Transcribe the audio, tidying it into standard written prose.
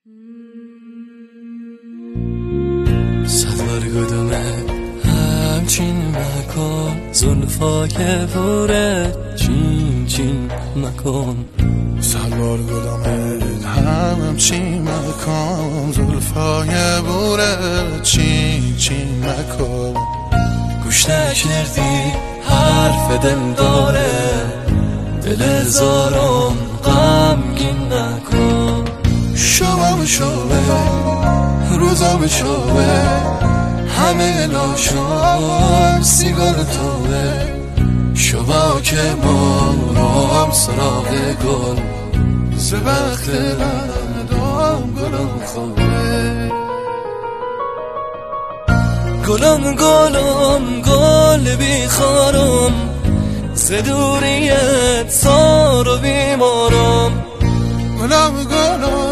صدبار گدومه همچین مکن، زلفای بوره چین چین مکن. صدبار گدومه همچین مکن، زلفای بوره چین چین مکن. گوش نکردی حرف دل داره، دل زارم غمگین نکن. شبم شبه روزم شبه، همه لاشم سیگار توه. شبا که ما رام سراغ گل، ز وقت ندام گلم خوبه. گلم گلم گل بیخارم، ز دوریت سار و بیمارم. گلم گلم